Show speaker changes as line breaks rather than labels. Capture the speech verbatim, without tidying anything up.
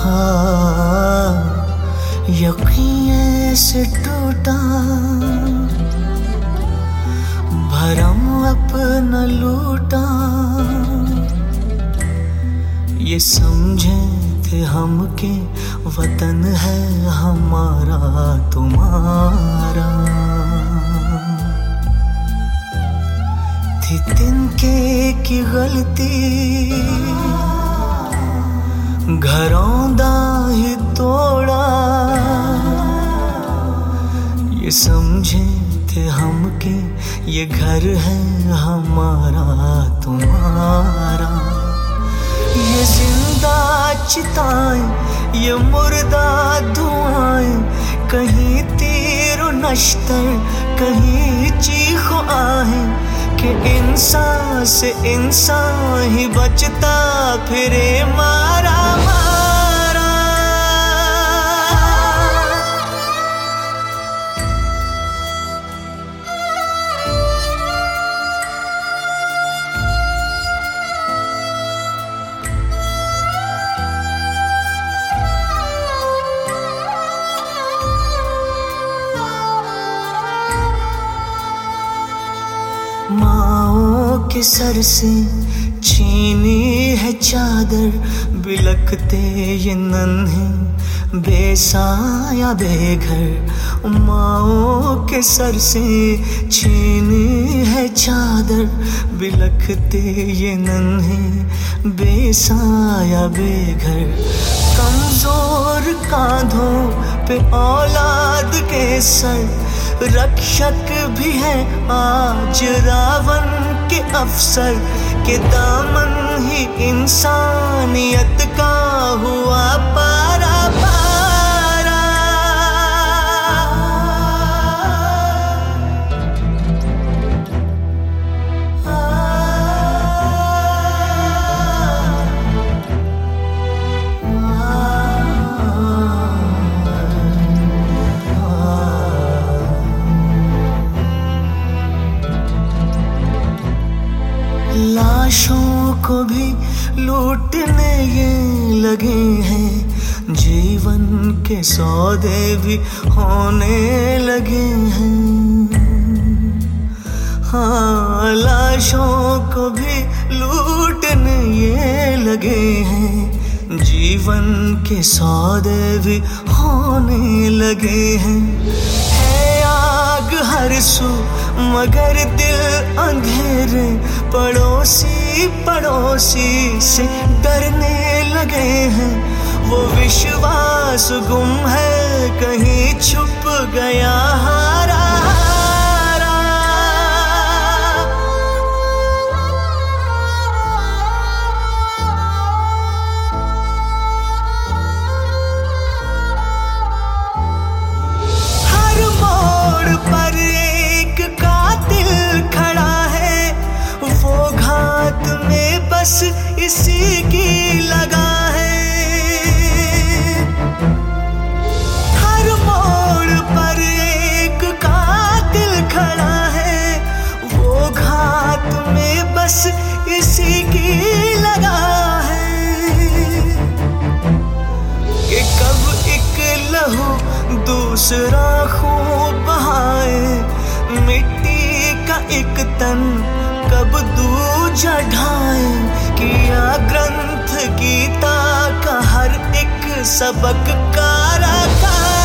हाँ, यकीन ऐसे टूटा, भरम अपना लूटा। ये समझे थे हम कि वतन है हमारा तुम्हारा। थी तिनके की गलती, घरों दा ही तोड़ा। ये समझे थे हम कि ये घर है हमारा तुम्हारा। ये जिंदा चिताएं, ये मुर्दा धुआएं, कहीं तीर नश्तर, कहीं चीखो आहें, कि इंसान से इंसान ही बचता फिरे मारा मारा। माओ के सर से छीनी है चादर, बिलखते ये नन्हे बेसाया बेघर। माओ के सर से छीनी है चादर, बिलखते ये नन्हे बेसाया बेघर। कमजोर कांधों पे औलाद के सर, रक्षक भी है आज रावण के अफसर। के दामन ही इंसानियत का हुआ पारा पारा। लाशों को भी लूटने ये लगे हैं, जीवन के सौदे भी होने लगे हैं। हाँ, लाशों को भी लूटने ये लगे हैं, जीवन के सौदे भी होने लगे हैं। है आग हर सू मगर दिल अंधेरे, पड़ोसी पड़ोसी से डरने लगे हैं। वो विश्वास गुम है, कहीं छुप गया हारा हारा। हर मोड़ पर एक कातिल खड़ा है, वो घात में बस इसी की लगा है। हर मोड़ पर एक कातिल खड़ा है, वो घात में बस इसी की लगा है। कि कब एक लहू दूसरा खून बहाए, मिट्टी का एक तन कब दूजा ढाए। किया ग्रंथ गीता का हर एक सबक कारा कारा।